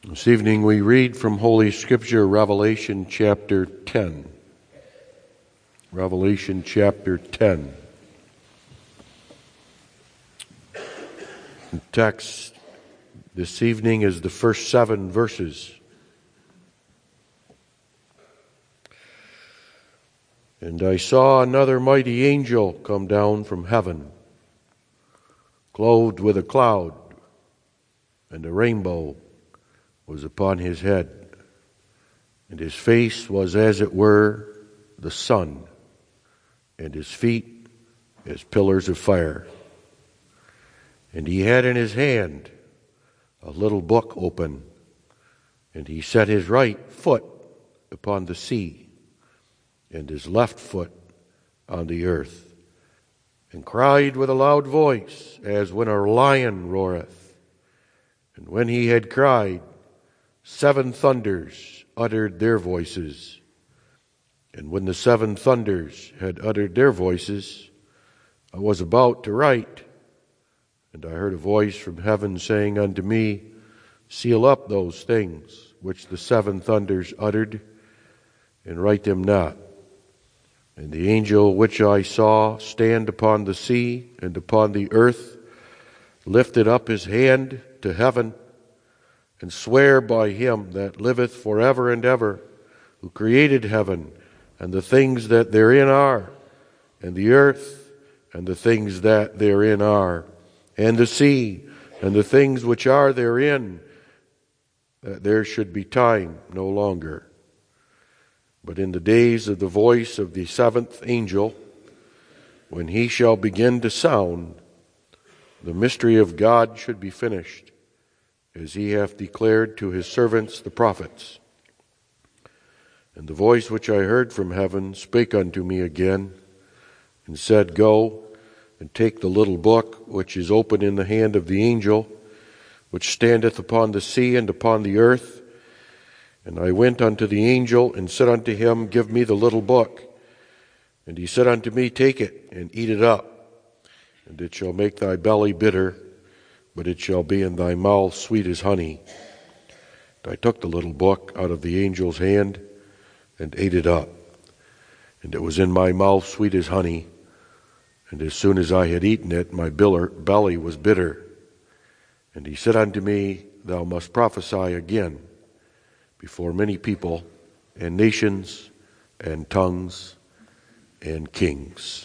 This evening we read from Holy Scripture, Revelation chapter 10. Revelation chapter 10. The text this evening is the first 7 verses. And I saw another mighty angel come down from heaven, clothed with a cloud, and a rainbow was upon his head, and his face was as it were the sun, and his feet as pillars of fire. And he had in his hand a little book open, and he set his right foot upon the sea, and his left foot on the earth, and cried with a loud voice, as when a lion roareth. And when he had cried, 7 thunders uttered their voices. And when the 7 thunders had uttered their voices, I was about to write, and I heard a voice from heaven saying unto me, Seal up those things which the 7 thunders uttered, and write them not. And the angel which I saw stand upon the sea and upon the earth lifted up his hand to heaven, and swear by him that liveth forever and ever, who created heaven and the things that therein are, and the earth and the things that therein are, and the sea and the things which are therein, that there should be time no longer. But in the days of the voice of the 7th angel, when he shall begin to sound, the mystery of God should be finished, as he hath declared to his servants the prophets. And the voice which I heard from heaven spake unto me again, and said, Go, and take the little book which is open in the hand of the angel, which standeth upon the sea and upon the earth. And I went unto the angel, and said unto him, Give me the little book. And he said unto me, Take it, and eat it up, and it shall make thy belly bitter, but it shall be in thy mouth sweet as honey. And I took the little book out of the angel's hand, and ate it up. And it was in my mouth sweet as honey. And as soon as I had eaten it, my belly was bitter. And he said unto me, Thou must prophesy again before many people, and nations, and tongues, and kings.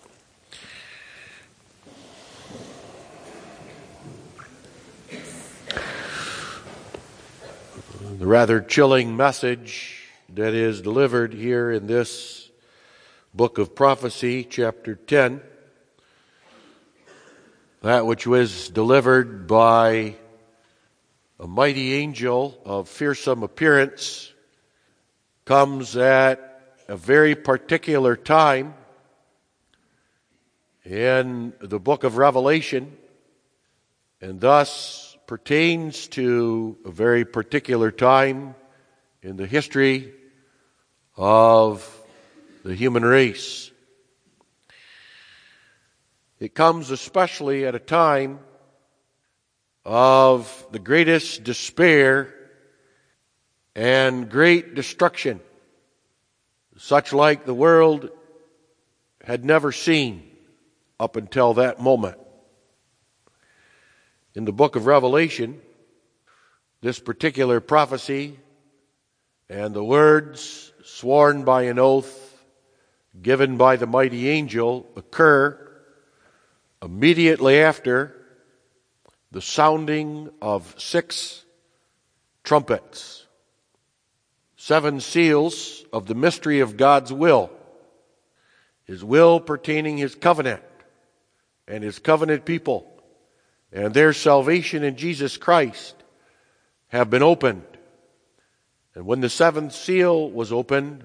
The rather chilling message that is delivered here in this book of prophecy, chapter 10, that which was delivered by a mighty angel of fearsome appearance, comes at a very particular time in the book of Revelation, and thus pertains to a very particular time in the history of the human race. It comes especially at a time of the greatest despair and great destruction, such like the world had never seen up until that moment. In the book of Revelation, this particular prophecy and the words sworn by an oath given by the mighty angel occur immediately after the sounding of 6 trumpets, 7 seals of the mystery of God's will, his will pertaining his covenant and his covenant people, and their salvation in Jesus Christ have been opened. And when the 7th seal was opened,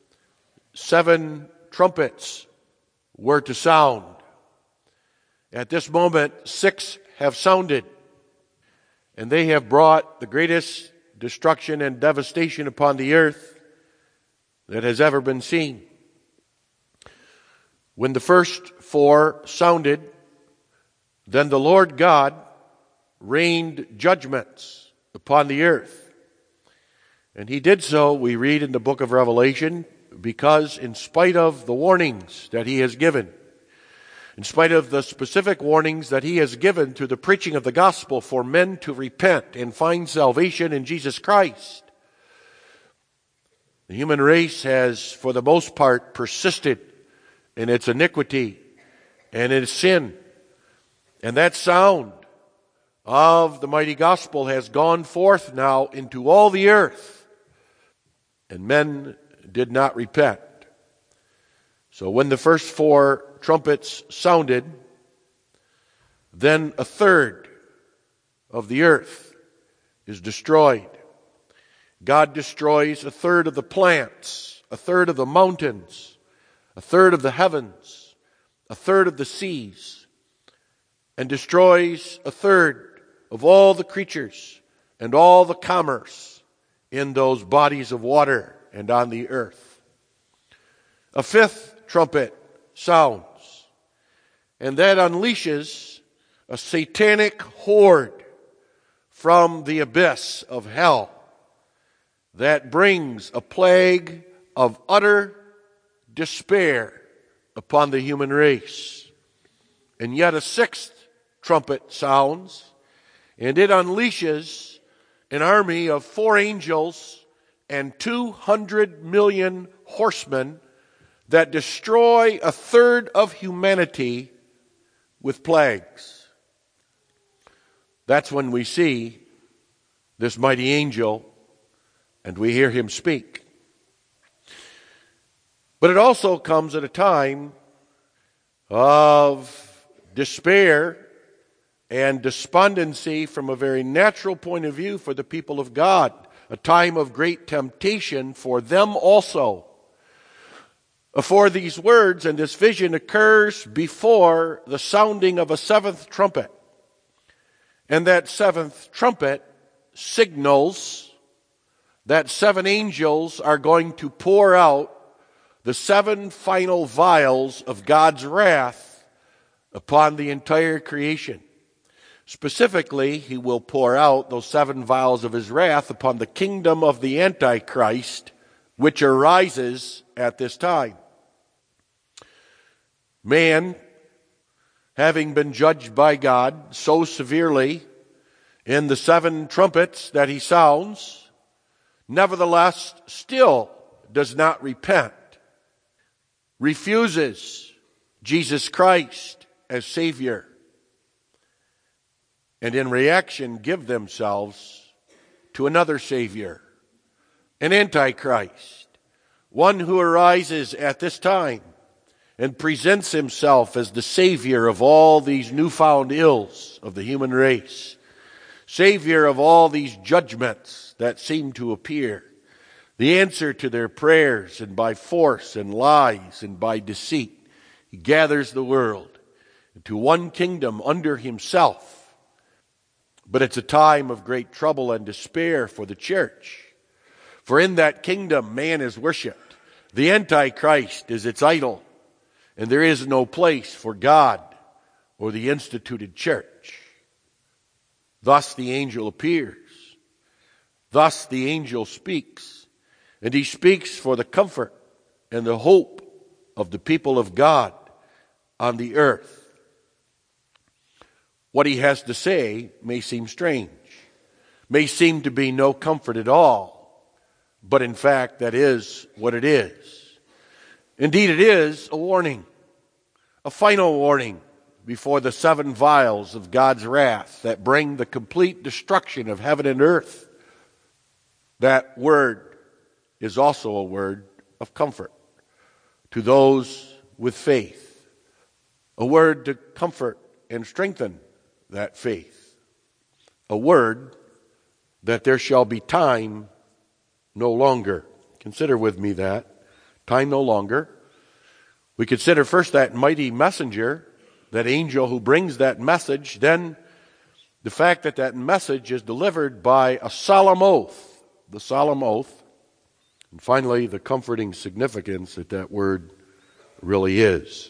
7 trumpets were to sound. At this moment, 6 have sounded, and they have brought the greatest destruction and devastation upon the earth that has ever been seen. When the first 4 sounded, then the Lord God rained judgments upon the earth. And he did so, we read in the book of Revelation, because in spite of the warnings that he has given, in spite of the specific warnings that he has given to the preaching of the gospel for men to repent and find salvation in Jesus Christ, the human race has, for the most part, persisted in its iniquity and its sin. And that sound of the mighty gospel has gone forth now into all the earth. And men did not repent. So when the first 4 trumpets sounded, then a third of the earth is destroyed. God destroys a third of the plants, a third of the mountains, a third of the heavens, a third of the seas, and destroys a third of all the creatures and all the commerce in those bodies of water and on the earth. A 5th trumpet sounds, and that unleashes a satanic horde from the abyss of hell that brings a plague of utter despair upon the human race. And yet a 6th trumpet sounds, and it unleashes an army of 4 angels and 200 million horsemen that destroy a third of humanity with plagues. That's when we see this mighty angel and we hear him speak. But it also comes at a time of despair and despondency from a very natural point of view for the people of God, a time of great temptation for them also. For these words and this vision occurs before the sounding of a 7th trumpet. And that 7th trumpet signals that 7 angels are going to pour out the 7 final vials of God's wrath upon the entire creation. Specifically, he will pour out those 7 vials of his wrath upon the kingdom of the Antichrist, which arises at this time. Man, having been judged by God so severely in the 7 trumpets that he sounds, nevertheless still does not repent, refuses Jesus Christ as Savior, and in reaction give themselves to another Savior, an Antichrist, one who arises at this time and presents himself as the Savior of all these newfound ills of the human race, Savior of all these judgments that seem to appear, the answer to their prayers, and by force and lies and by deceit, he gathers the world into one kingdom under himself. But it's a time of great trouble and despair for the church. For in that kingdom, man is worshipped. The Antichrist is its idol, and there is no place for God or the instituted church. Thus the angel appears. Thus the angel speaks. And he speaks for the comfort and the hope of the people of God on the earth. What he has to say may seem strange, may seem to be no comfort at all, but in fact that is what it is. Indeed, it is a warning, a final warning before the 7 vials of God's wrath that bring the complete destruction of heaven and earth. That word is also a word of comfort to those with faith, a word to comfort and strengthen that faith, a word that there shall be time no longer. Consider with me that. Time no longer. We consider first that mighty messenger, that angel who brings that message, then the fact that that message is delivered by a solemn oath, the solemn oath, and finally the comforting significance that that word really is.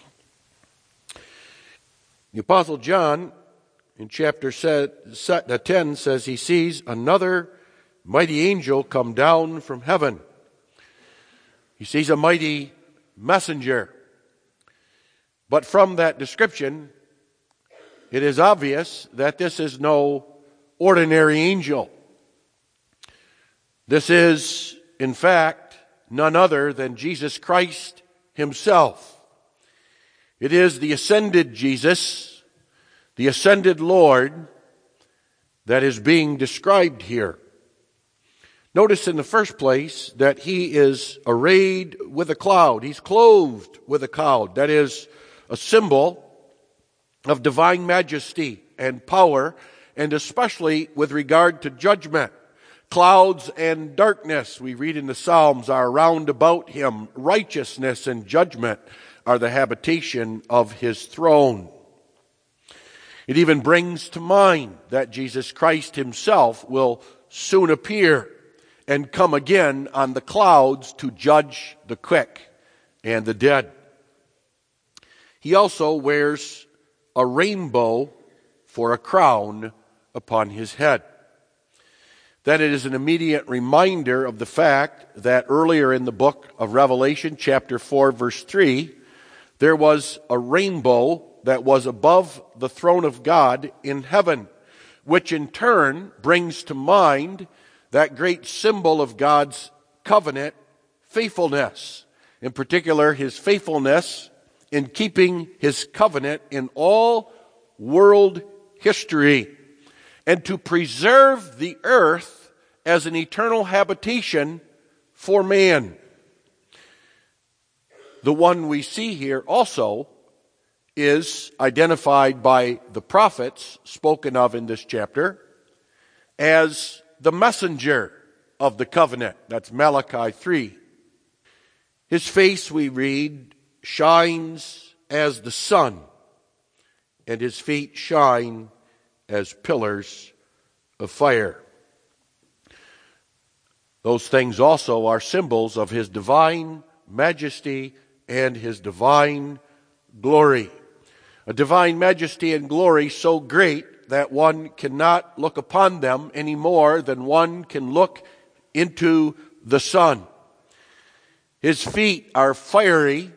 The Apostle John in chapter 10 says he sees another mighty angel come down from heaven. He sees a mighty messenger. But from that description, it is obvious that this is no ordinary angel. This is, in fact, none other than Jesus Christ himself. It is the ascended Jesus, the ascended Lord, that is being described here. Notice in the first place that he is arrayed with a cloud. He's clothed with a cloud. That is a symbol of divine majesty and power, and especially with regard to judgment. Clouds and darkness, we read in the Psalms, are round about him. Righteousness and judgment are the habitation of his throne. It even brings to mind that Jesus Christ himself will soon appear and come again on the clouds to judge the quick and the dead. He also wears a rainbow for a crown upon his head. That it is an immediate reminder of the fact that earlier in the book of Revelation, chapter 4, verse 3, there was a rainbow that was above the throne of God in heaven, which in turn brings to mind that great symbol of God's covenant faithfulness. In particular, his faithfulness in keeping his covenant in all world history, and to preserve the earth as an eternal habitation for man. The one we see here also is identified by the prophets spoken of in this chapter as the messenger of the covenant. That's Malachi 3. His face, we read, shines as the sun, and his feet shine as pillars of fire. Those things also are symbols of his divine majesty and his divine glory. A divine majesty and glory so great that one cannot look upon them any more than one can look into the sun. His feet are fiery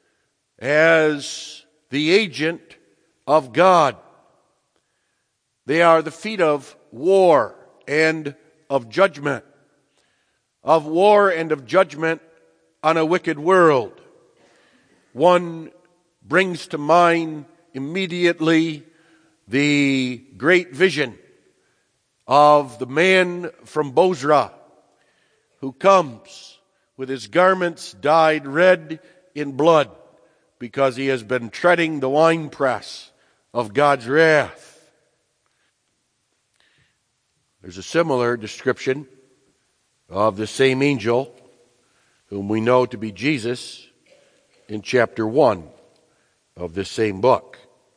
as the agent of God. They are the feet of war and of judgment. Of war and of judgment on a wicked world. One brings to mind immediately the great vision of the man from Bozrah who comes with his garments dyed red in blood because he has been treading the winepress of God's wrath. There's a similar description of the same angel, whom we know to be Jesus, in chapter 1 of this same book.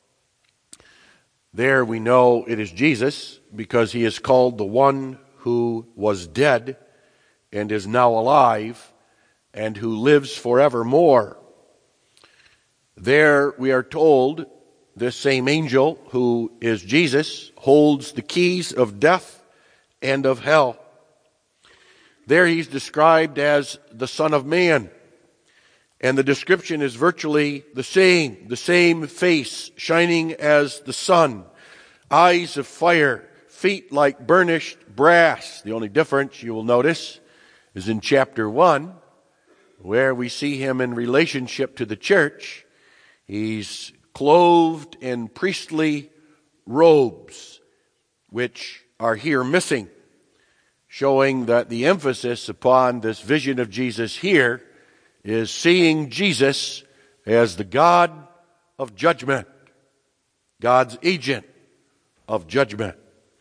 There we know it is Jesus because he is called the one who was dead and is now alive and who lives forevermore. There we are told this same angel, who is Jesus, holds the keys of death and of hell. There he's described as the Son of Man. And the description is virtually the same face shining as the sun, eyes of fire, feet like burnished brass. The only difference you will notice is in chapter 1, where we see him in relationship to the church. He's clothed in priestly robes, which are here missing, showing that the emphasis upon this vision of Jesus here is seeing Jesus as the God of judgment, God's agent of judgment.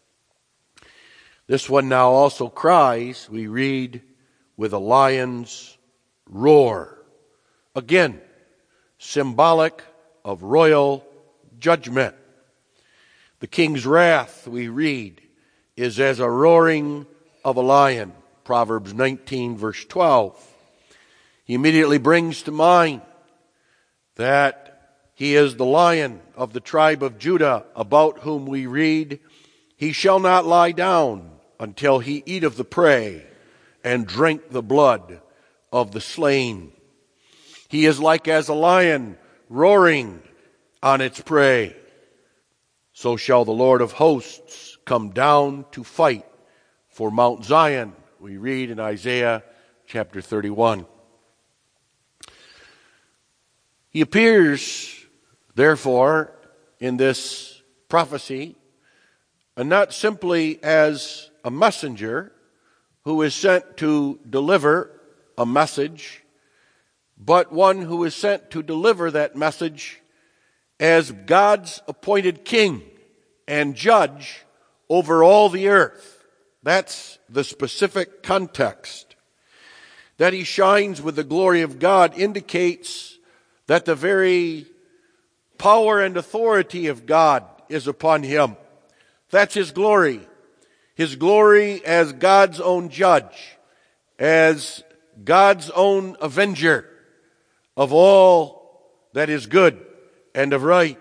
This one now also cries, we read, with a lion's roar. Again, symbolic of royal judgment. The king's wrath, we read, is as a roaring of a lion. Proverbs 19, verse 12. He immediately brings to mind that he is the Lion of the tribe of Judah, about whom we read, "He shall not lie down, until he eat of the prey and drink the blood of the slain. He is like as a lion roaring on its prey. So shall the Lord of hosts come down to fight for Mount Zion. We read in Isaiah chapter 31. He appears, therefore, in this prophecy, and not simply as a messenger who is sent to deliver a message, but one who is sent to deliver that message as God's appointed king and judge over all the earth. That's the specific context. That he shines with the glory of God indicates that the very power and authority of God is upon him. That's his glory. His glory as God's own judge, as God's own avenger of all that is good and of right.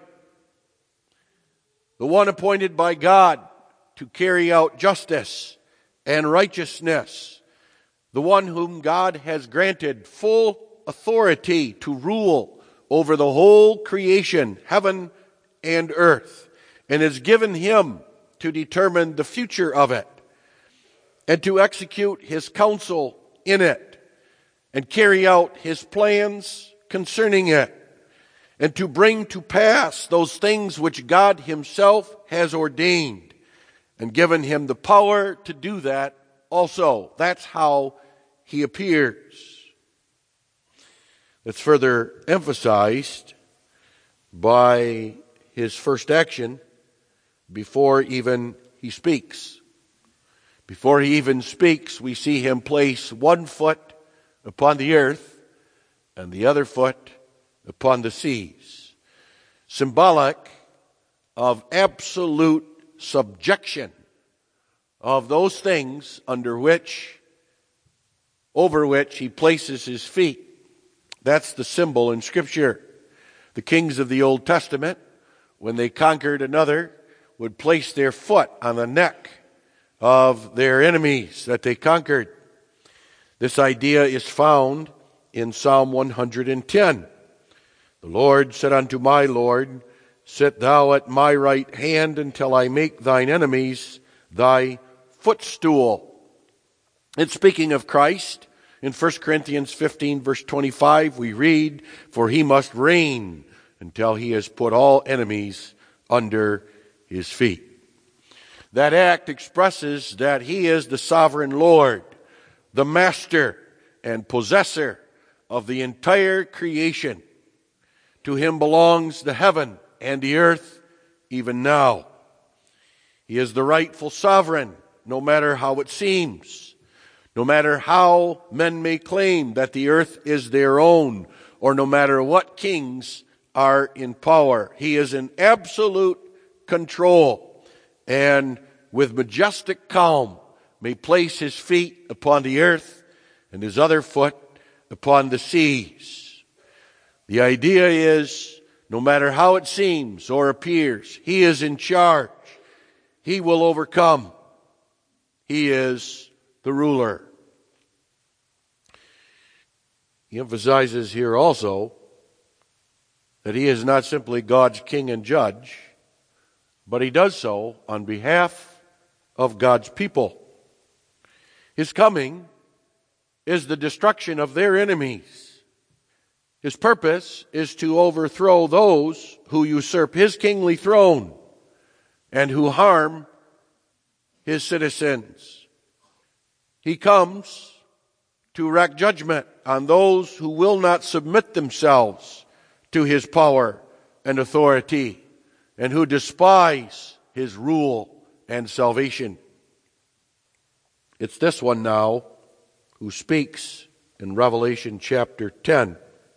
The one appointed by God to carry out justice and righteousness. The one whom God has granted full authority to rule over the whole creation, heaven and earth, and has given him to determine the future of it, and to execute his counsel in it, and carry out his plans concerning it, and to bring to pass those things which God himself has ordained, and given him the power to do that also. That's how he appears. It's further emphasized by his first action before even he speaks. Before he even speaks, we see him place one foot upon the earth and the other foot upon the seas. Symbolic of absolute subjection of those things over which he places his feet. That's the symbol in Scripture. The kings of the Old Testament, when they conquered another, would place their foot on the neck of their enemies that they conquered. This idea is found in Psalm 110. The Lord said unto my Lord, sit thou at my right hand until I make thine enemies thy footstool. It's speaking of Christ. In 1 Corinthians 15 verse 25 we read, for he must reign until he has put all enemies under his feet. That act expresses that he is the sovereign Lord, the master and possessor of the entire creation. To him belongs the heaven and the earth even now. He is the rightful sovereign, no matter how it seems, no matter how men may claim that the earth is their own, or no matter what kings are in power. He is in absolute control, and with majestic calm may place his feet upon the earth and his other foot upon the seas. The idea is, no matter how it seems or appears, he is in charge. He will overcome. He is the ruler. He emphasizes here also that he is not simply God's king and judge, but he does so on behalf of God's people. His coming is the destruction of their enemies. His purpose is to overthrow those who usurp his kingly throne and who harm his citizens. He comes to wreak judgment on those who will not submit themselves to his power and authority and who despise his rule and salvation. It's this one now who speaks in Revelation chapter 10.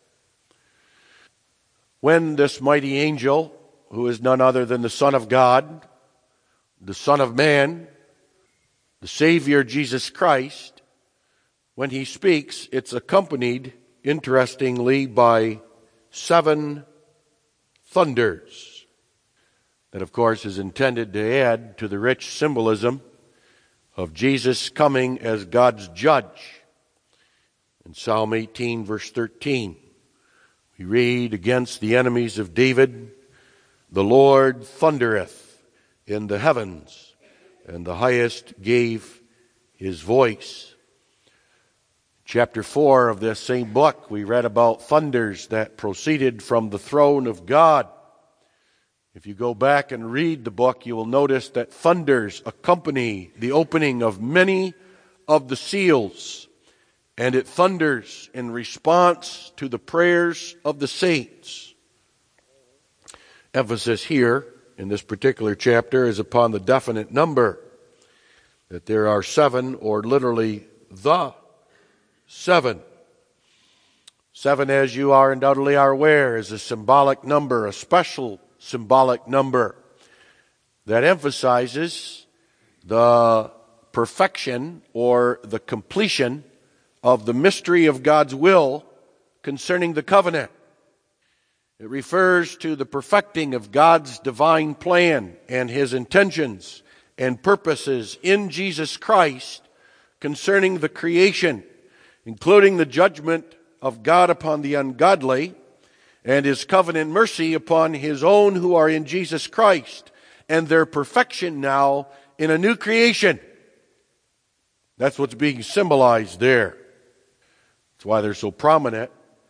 When this mighty angel, who is none other than the Son of God, the Son of Man, the Savior Jesus Christ, when he speaks, it's accompanied, interestingly, by 7 thunders. That, of course, is intended to add to the rich symbolism of Jesus coming as God's judge. In Psalm 18, verse 13, we read, against the enemies of David, the Lord thundereth in the heavens, and the highest gave his voice. Chapter 4 of this same book, we read about thunders that proceeded from the throne of God. If you go back and read the book, you will notice that thunders accompany the opening of many of the seals, and it thunders in response to the prayers of the saints. Emphasis here in this particular chapter is upon the definite number, that there are 7, or literally the 7. 7, as you undoubtedly are aware, is a symbolic number, a special symbolic number that emphasizes the perfection or the completion of the mystery of God's will concerning the covenant. It refers to the perfecting of God's divine plan and his intentions and purposes in Jesus Christ concerning the creation, including the judgment of God upon the ungodly and his covenant mercy upon his own who are in Jesus Christ, and their perfection now in a new creation. That's what's being symbolized there. That's why they're so prominent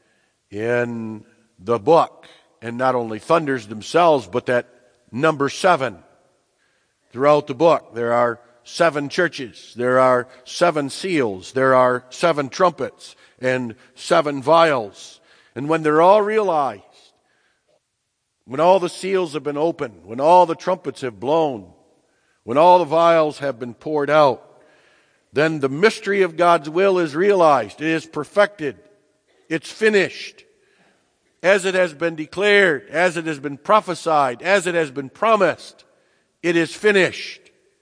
in the book, and not only thunders themselves, but that number 7. Throughout the book, there are 7 churches, there are 7 seals, there are 7 trumpets, and 7 vials. And when they're all realized, when all the seals have been opened, when all the trumpets have blown, when all the vials have been poured out, then the mystery of God's will is realized. It is perfected. It's finished. As it has been declared, as it has been prophesied, as it has been promised, it is finished.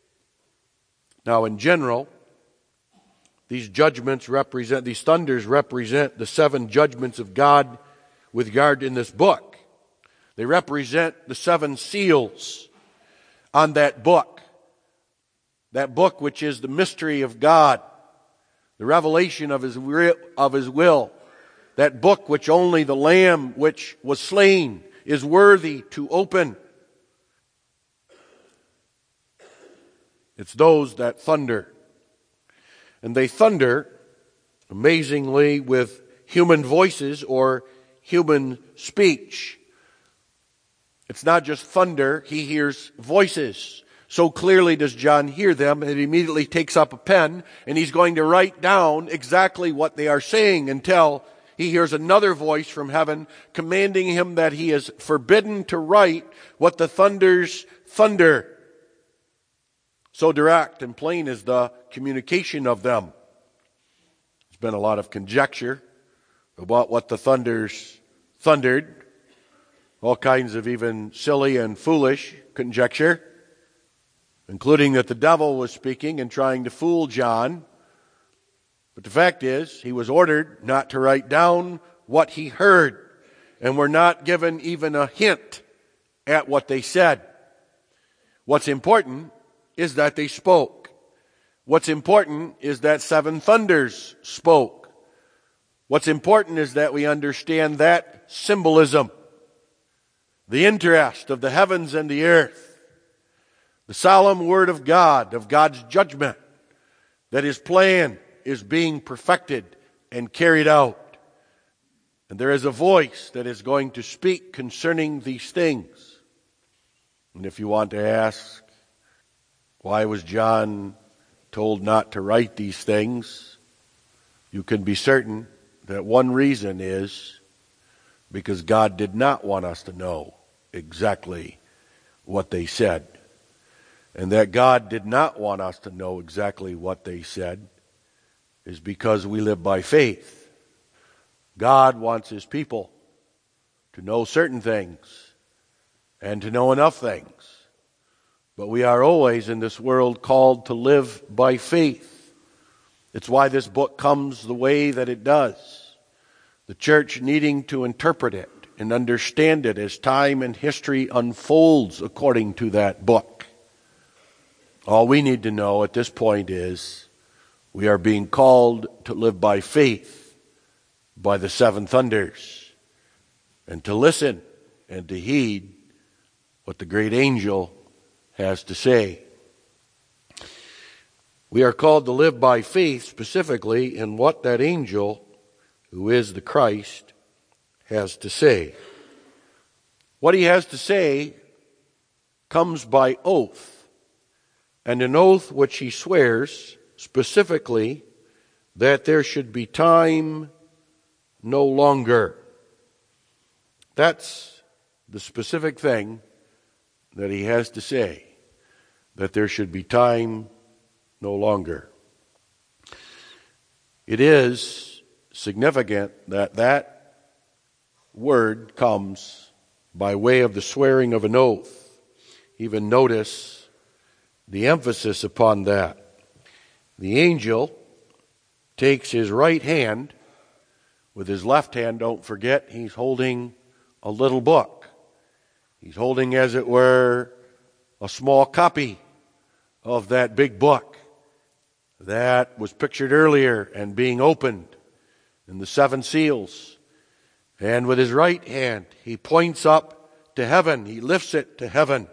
Now, in general, these thunders represent the 7 judgments of God with regard in this book. They represent the 7 seals on that book which is the mystery of God, the revelation of his will, that book which only the Lamb which was slain is worthy to open. It's those that thunder. And they thunder, amazingly, with human voices or human speech. It's not just thunder, he hears voices. So clearly does John hear them, and he immediately takes up a pen, and he's going to write down exactly what they are saying until he hears another voice from heaven commanding him that he is forbidden to write what the thunders thunder. So direct and plain is the communication of them. There's been a lot of conjecture about what the thunders thundered. All kinds of even silly and foolish conjecture, including that the devil was speaking and trying to fool John. But the fact is, he was ordered not to write down what he heard, and we're not given even a hint at what they said. What's important is that they spoke. What's important is that 7 thunders spoke. What's important is that we understand that symbolism, the interest of the heavens and the earth, the solemn word of God, of God's judgment, that his plan is being perfected and carried out. And there is a voice that is going to speak concerning these things. And if you want to ask, why was John told not to write these things? You can be certain that one reason is because God did not want us to know exactly what they said. And that God did not want us to know exactly what they said is because we live by faith. God wants his people to know certain things and to know enough things. But we are always in this world called to live by faith. It's why this book comes the way that it does. The church needing to interpret it and understand it as time and history unfolds according to that book. All we need to know at this point is we are being called to live by faith by the seven thunders, and to listen and to heed what the great angel has to say. We are called to live by faith specifically in what that angel, who is the Christ, has to say. What he has to say comes by oath, and an oath which he swears specifically that there should be time no longer. That's the specific thing that he has to say, that there should be time no longer. It is significant that that word comes by way of the swearing of an oath. Even notice the emphasis upon that. The angel takes his right hand, with his left hand, don't forget, he's holding a little book. He's holding, as it were, a small copy of that big book that was pictured earlier and being opened in the seven seals. And with his right hand, he points up to heaven. He lifts it to heaven.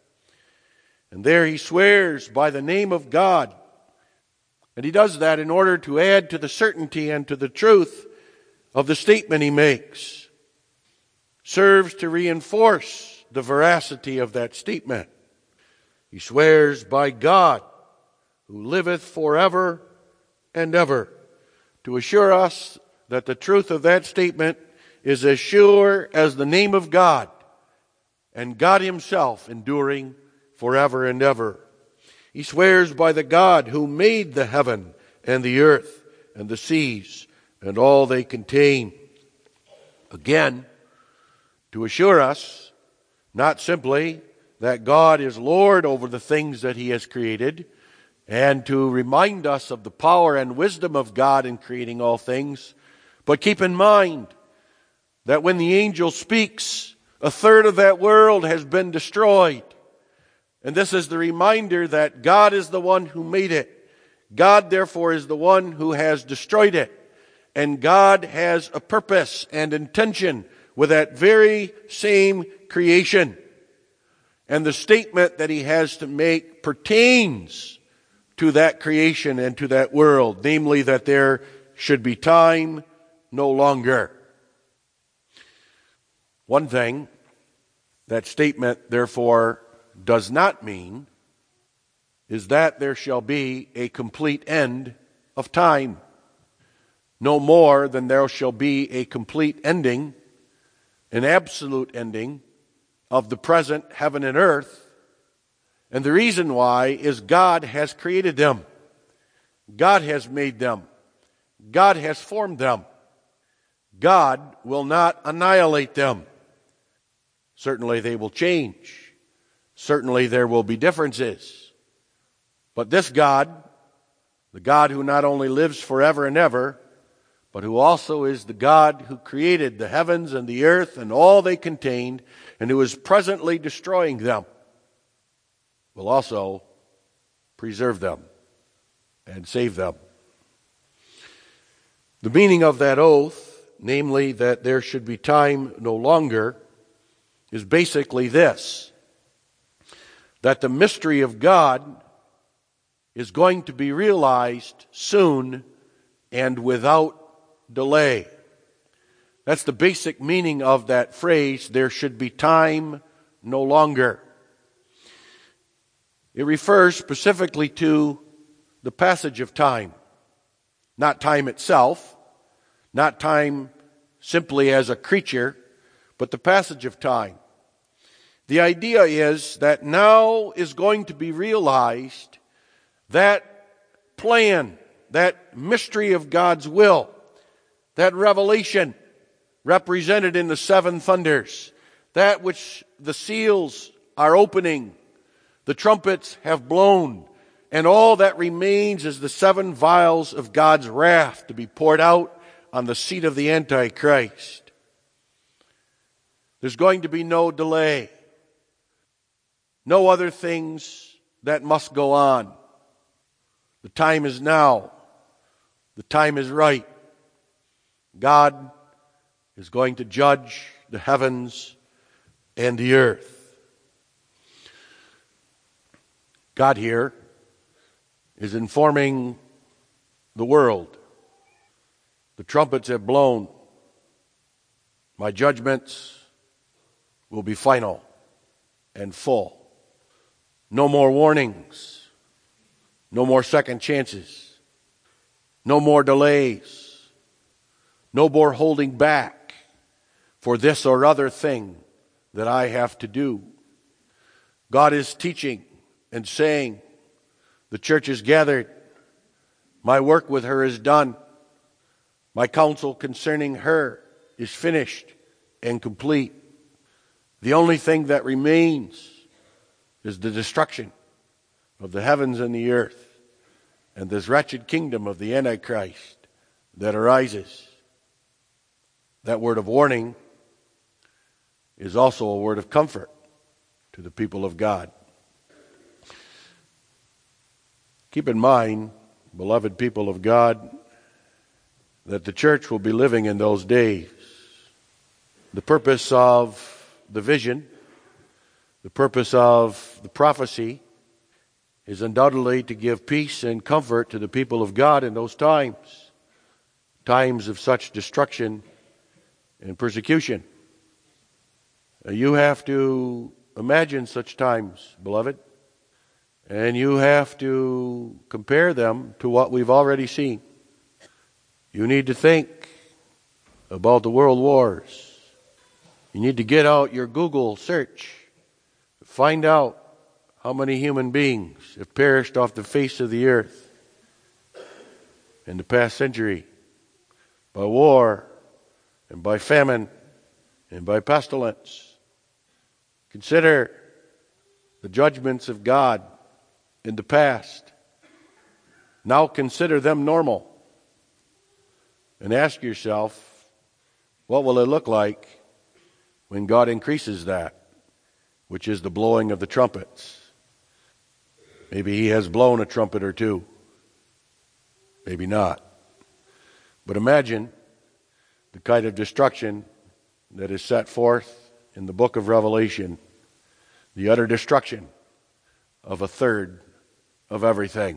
And there he swears by the name of God. And he does that in order to add to the certainty and to the truth of the statement he makes. Serves to reinforce the veracity of that statement. He swears by God, who liveth forever and ever, to assure us that the truth of that statement is as sure as the name of God, and God himself enduring forever and ever. He swears by the God who made the heaven and the earth and the seas and all they contain. Again, to assure us not simply that God is Lord over the things that he has created, and to remind us of the power and wisdom of God in creating all things, but keep in mind that when the angel speaks, a third of that world has been destroyed. And this is the reminder that God is the one who made it. God, therefore, is the one who has destroyed it. And God has a purpose and intention with that very same creation. And the statement that he has to make pertains to that creation and to that world, namely that there should be time no longer. One thing that statement, therefore, does not mean is that there shall be a complete end of time. No more than there shall be a complete ending, an absolute ending of the present heaven and earth. And the reason why is God has created them. God has made them. God has formed them. God will not annihilate them. Certainly they will change. Certainly there will be differences. But this God, the God who not only lives forever and ever, but who also is the God who created the heavens and the earth and all they contained, and who is presently destroying them, will also preserve them and save them. The meaning of that oath, namely that there should be time no longer, is basically this: that the mystery of God is going to be realized soon and without delay. That's the basic meaning of that phrase, there should be time no longer. It refers specifically to the passage of time. Not time itself, not time simply as a creature, but the passage of time. The idea is that now is going to be realized that plan, that mystery of God's will, that revelation represented in the seven thunders, that which the seals are opening, the trumpets have blown, and all that remains is the seven vials of God's wrath to be poured out on the seat of the Antichrist. There's going to be no delay. No other things that must go on. The time is now. The time is right. God is going to judge the heavens and the earth. God here is informing the world. The trumpets have blown. My judgments will be final and full. No more warnings. No more second chances. No more delays. No more holding back for this or other thing that I have to do. God is teaching and saying, the church is gathered. My work with her is done. My counsel concerning her is finished and complete. The only thing that remains is the destruction of the heavens and the earth and this wretched kingdom of the Antichrist that arises. That word of warning is also a word of comfort to the people of God. Keep in mind, beloved people of God, that the church will be living in those days. The purpose of the vision, the purpose of the prophecy is undoubtedly to give peace and comfort to the people of God in those times, times of such destruction and persecution. You have to imagine such times, beloved, and you have to compare them to what we've already seen. You need to think about the world wars. You need to get out your Google search, find out how many human beings have perished off the face of the earth in the past century by war and by famine and by pestilence. Consider the judgments of God in the past. Now consider them normal. And ask yourself, what will it look like when God increases that, which is the blowing of the trumpets? Maybe he has blown a trumpet or two. Maybe not. But imagine the kind of destruction that is set forth in the book of Revelation. The utter destruction of a third of everything.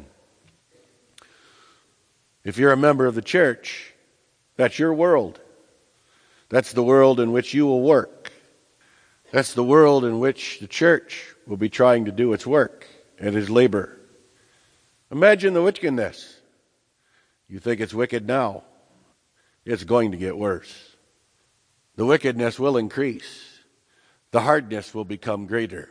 If you're a member of the church, that's your world. That's the world in which you will work. That's the world in which the church will be trying to do its work and its labor. Imagine the wickedness. You think it's wicked now. It's going to get worse. The wickedness will increase. The hardness will become greater.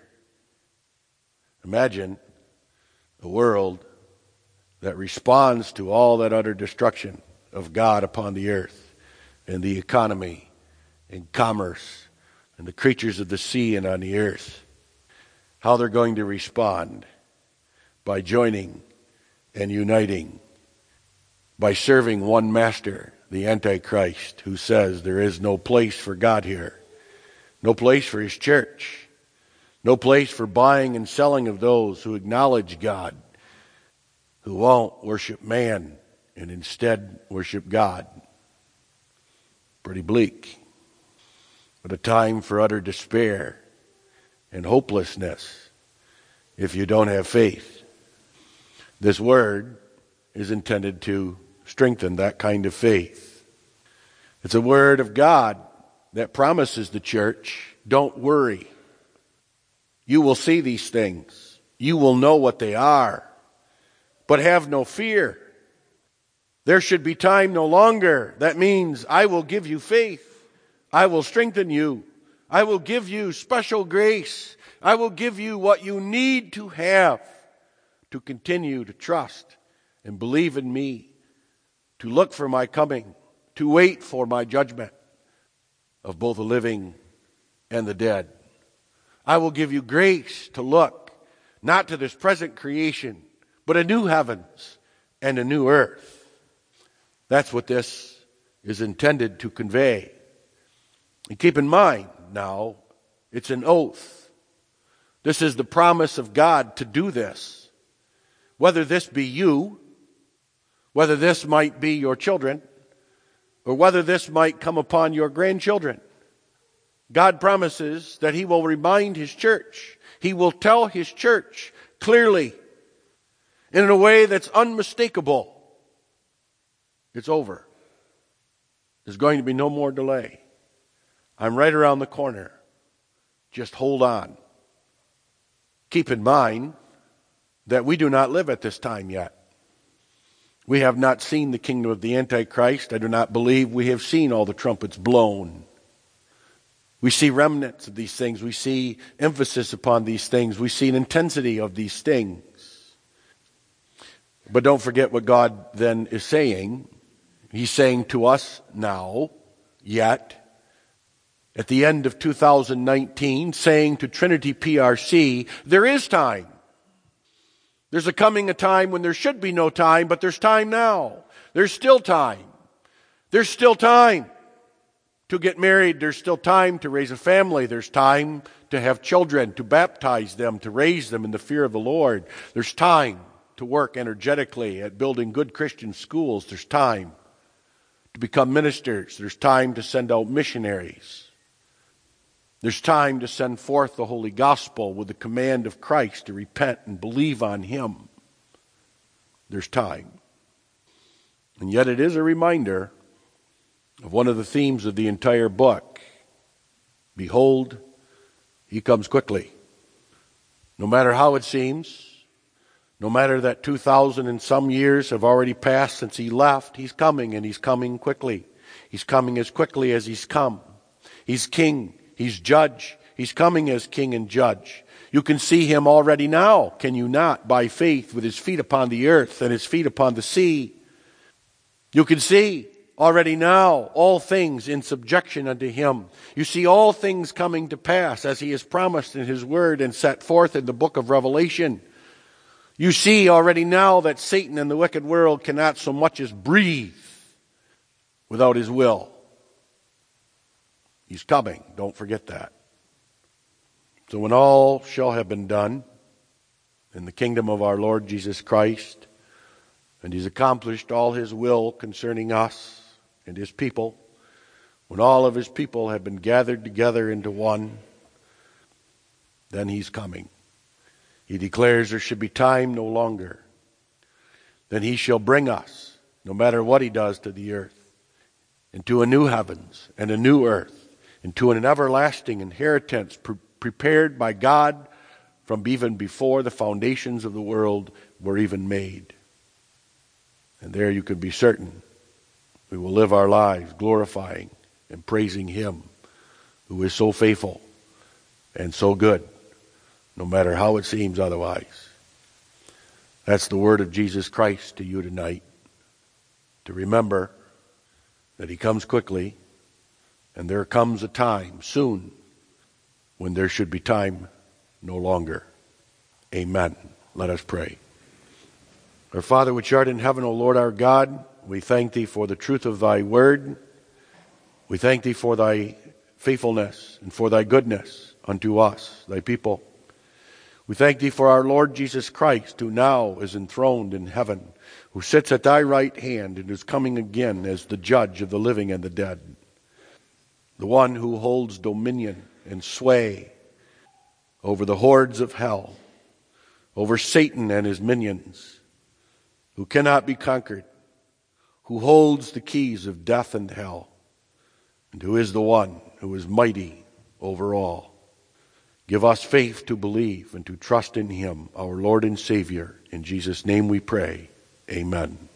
Imagine a world that responds to all that utter destruction of God upon the earth and the economy and commerce and the creatures of the sea and on the earth. How they're going to respond by joining and uniting, by serving one master, the Antichrist, who says there is no place for God here, no place for his church, no place for buying and selling of those who acknowledge God, who won't worship man and instead worship God. Pretty bleak. But a time for utter despair and hopelessness if you don't have faith. This word is intended to strengthen that kind of faith. It's a word of God that promises the church, don't worry. You will see these things. You will know what they are. But have no fear. There should be time no longer. That means I will give you faith. I will strengthen you. I will give you special grace. I will give you what you need to have to continue to trust and believe in me, to look for my coming, to wait for my judgment of both the living and the dead. I will give you grace to look not to this present creation, but a new heavens and a new earth. That's what this is intended to convey. And keep in mind now, it's an oath. This is the promise of God to do this. Whether this be you, whether this might be your children, or whether this might come upon your grandchildren. God promises that He will remind His church. He will tell His church clearly, in a way that's unmistakable. It's over. There's going to be no more delay. I'm right around the corner. Just hold on. Keep in mind that we do not live at this time yet. We have not seen the kingdom of the Antichrist. I do not believe we have seen all the trumpets blown. We see remnants of these things. We see emphasis upon these things. We see an intensity of these things. But don't forget what God then is saying. He's saying to us now, yet, at the end of 2019, saying to Trinity PRC, there is time. There's a time when there should be no time, but there's time now. There's still time. There's still time to get married. There's still time to raise a family. There's time to have children, to baptize them, to raise them in the fear of the Lord. There's time to work energetically at building good Christian schools. There's time to become ministers. There's time to send out missionaries. There's time to send forth the Holy Gospel with the command of Christ to repent and believe on Him. There's time. And yet it is a reminder of one of the themes of the entire book. Behold, He comes quickly. No matter how it seems, no matter that 2,000 and some years have already passed since He left, He's coming, and He's coming quickly. He's coming as quickly as He's come. He's King. He's Judge. He's coming as King and Judge. You can see Him already now, can you not, by faith, with His feet upon the earth and His feet upon the sea. You can see already now all things in subjection unto Him. You see all things coming to pass as He has promised in His word and set forth in the book of Revelation. You see already now that Satan and the wicked world cannot so much as breathe without His will. He's coming. Don't forget that. So when all shall have been done in the kingdom of our Lord Jesus Christ, and He's accomplished all His will concerning us and His people, when all of His people have been gathered together into one, then He's coming. He declares there should be time no longer. Then He shall bring us, no matter what He does to the earth, into a new heavens and a new earth, into an everlasting inheritance prepared by God from even before the foundations of the world were even made. And there you can be certain we will live our lives glorifying and praising Him who is so faithful and so good, no matter how it seems otherwise. That's the word of Jesus Christ to you tonight, to remember that He comes quickly. And there comes a time soon when there should be time no longer. Amen. Let us pray. Our Father which art in heaven, O Lord our God, we thank Thee for the truth of Thy word. We thank Thee for Thy faithfulness and for Thy goodness unto us, Thy people. We thank Thee for our Lord Jesus Christ, who now is enthroned in heaven, who sits at Thy right hand and is coming again as the judge of the living and the dead. The one who holds dominion and sway over the hordes of hell, over Satan and his minions, who cannot be conquered, who holds the keys of death and hell, and who is the one who is mighty over all. Give us faith to believe and to trust in Him, our Lord and Savior. In Jesus' name we pray. Amen.